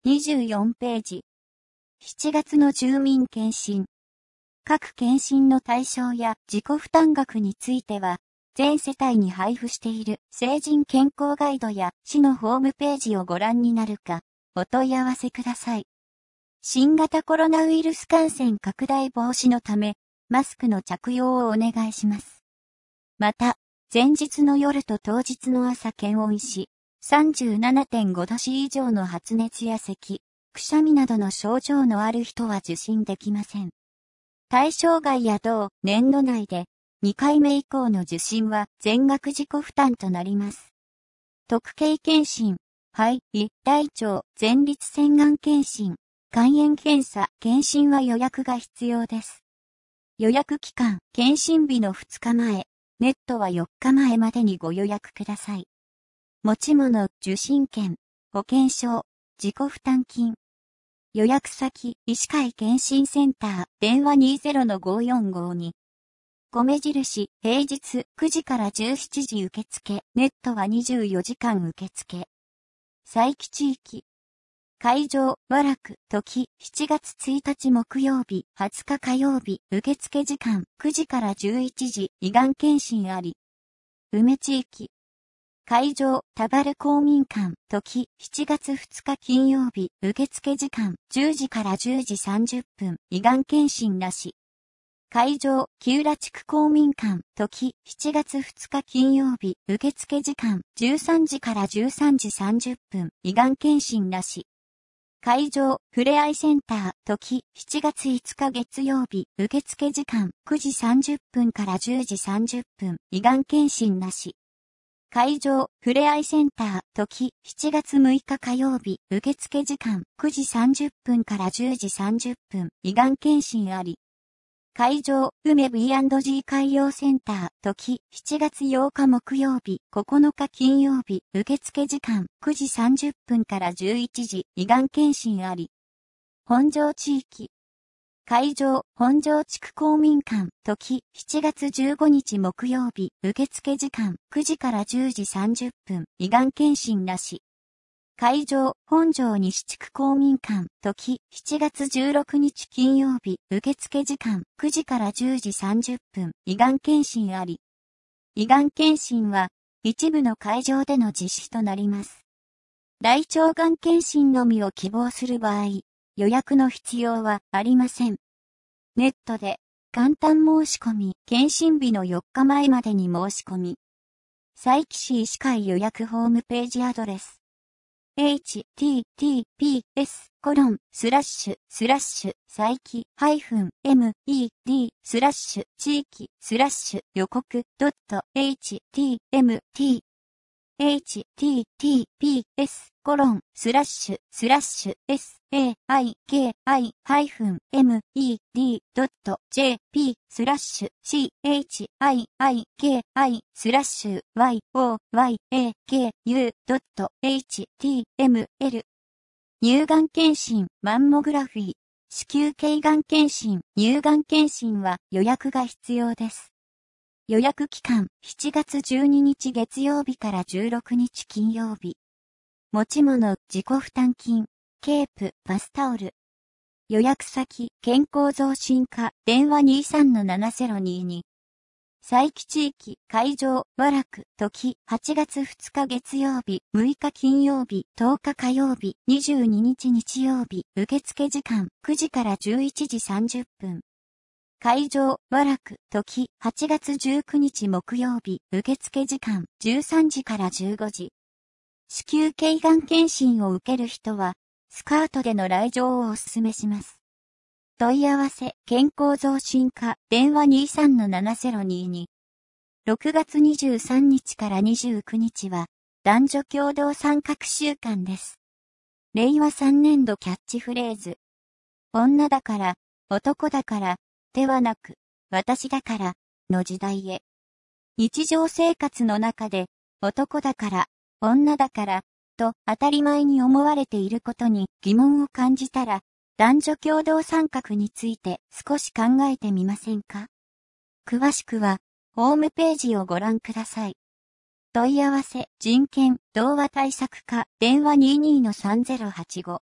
24ページ。7月の住民検診。各検診の対象や自己負担額については、全世帯に配布している成人健康ガイドや市のホームページをご覧になるか、お問い合わせください。新型コロナウイルス感染拡大防止のため、マスクの着用をお願いします。また、前日の夜と当日の朝検温し、37.5 度以上の発熱や咳、くしゃみなどの症状のある人は受診できません。対象外や同年度内で2回目以降の受診は全額自己負担となります。特計検診、肺、胃、大腸、前立腺がん検診、肝炎検査、検診は予約が必要です。予約期間、検診日の2日前、ネットは4日前までにご予約ください。持ち物、受診券、保険証、自己負担金。予約先、医師会検診センター、電話 20-5452。米印、平日9時から17時受付、ネットは24時間受付。佐伯地域。会場、和楽、時、7月1日木曜日、20日火曜日、受付時間、9時から11時、胃がん検診あり。梅地域。会場、田原公民館、時、7月2日金曜日、受付時間、10時から10時30分、胃がん検診なし。会場、木浦地区公民館、時、7月2日金曜日、受付時間、13時から13時30分、胃がん検診なし。会場、ふれあいセンター、時、7月5日月曜日、受付時間、9時30分から10時30分、胃がん検診なし。会場、ふれあいセンター、時、7月6日火曜日、受付時間、9時30分から10時30分、胃がん検診あり。会場、梅 B&G 海洋センター、時、7月8日木曜日、9日金曜日、受付時間、9時30分から11時、胃がん検診あり。本庄地域。会場、本庄地区公民館、時、7月15日木曜日、受付時間、9時から10時30分、胃がん検診なし。会場、本庄西地区公民館、時、7月16日金曜日、受付時間、9時から10時30分、胃がん検診あり。胃がん検診は、一部の会場での実施となります。大腸がん検診のみを希望する場合、予約の必要はありません。ネットで、簡単申し込み、検診日の4日前までに申し込み。佐伯市医師会予約ホームページアドレス。https:// 佐伯-med/地域予告 .html https://med.jp/citi-med.yoyaku.html 乳がん検診、マンモグラフィー、子宮頸がん検診、乳がん検診は予約が必要です。予約期間、7月12日月曜日から16日金曜日。持ち物、自己負担金、ケープ、バスタオル。予約先、健康増進課、電話 23-7022。佐伯地域、会場、和楽、時、8月2日月曜日、6日金曜日、10日火曜日、22日日曜日、受付時間、9時から11時30分。会場、和楽、時、8月19日木曜日、受付時間、13時から15時。子宮頸がん検診を受ける人は、スカートでの来場をお勧めします。問い合わせ、健康増進課、電話 23-7022。6月23日から29日は、男女共同参画週間です。令和3年度キャッチフレーズ。女だから、男だから、ではなく、私だから、の時代へ。日常生活の中で、男だから、女だから、と当たり前に思われていることに疑問を感じたら、男女共同参画について少し考えてみませんか？詳しくは、ホームページをご覧ください。問い合わせ、人権、童話対策課、電話 22-3085。